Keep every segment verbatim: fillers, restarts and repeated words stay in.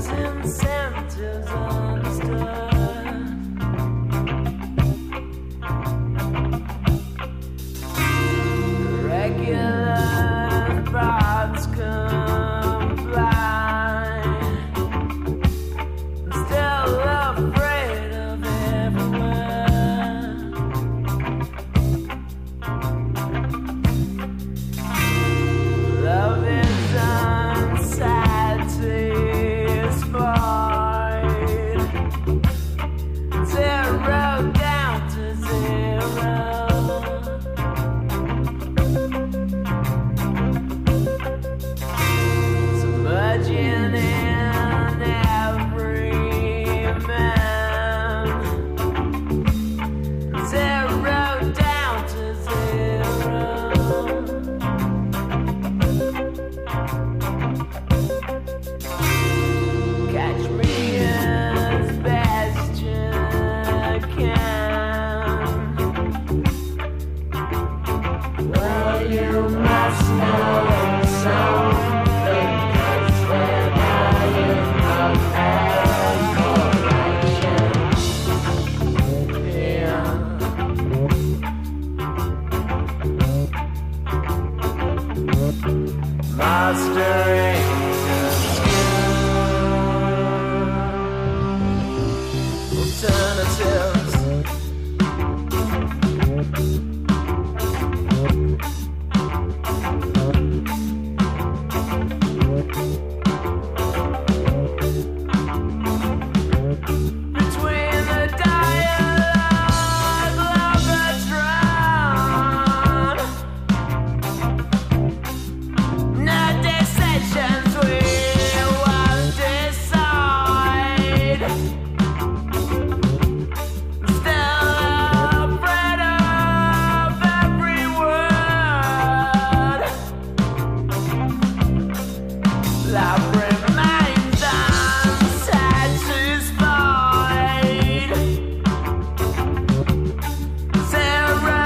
incentives understood. Regular thoughts comply. I'm still afraid of everyone. Love is unsatisfied. Zero down to zero. Submerging in every man. Zero down to zero. Catch me as best you can. Well, you must know something, 'cause we're dying of admiration. Yeah. Mastering alternatives. Between the dialogue of the drown, no decisions we will decide. Still afraid of every word. Love remains unsatisfied. Zero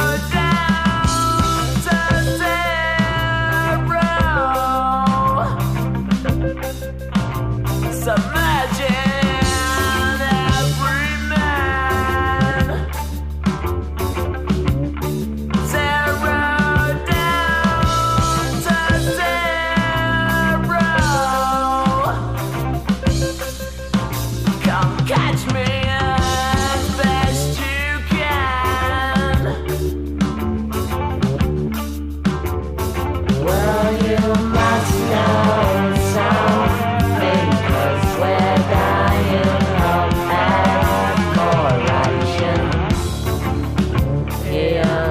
down to zero. Submerging every man. Zero down to zero. Come catch me as best you can. Well, you must know something, 'cause we're dying of admiration. Yeah.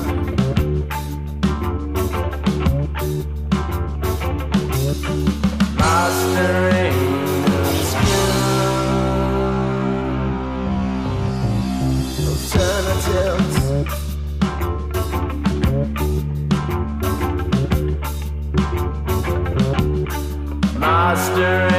Mastering the skill. Alternatives. Mastering